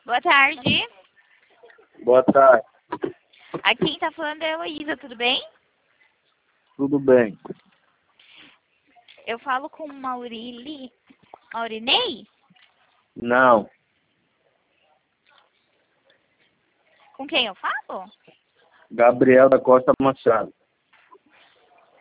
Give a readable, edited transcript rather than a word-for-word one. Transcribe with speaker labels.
Speaker 1: Boa tarde.
Speaker 2: Boa tarde.
Speaker 1: Aqui quem tá falando é a Heloísa, tudo bem?
Speaker 2: Tudo bem?
Speaker 1: Eu falo com Maurinei?
Speaker 2: Não.
Speaker 1: Com quem eu falo?
Speaker 2: Gabriel da Costa Machado.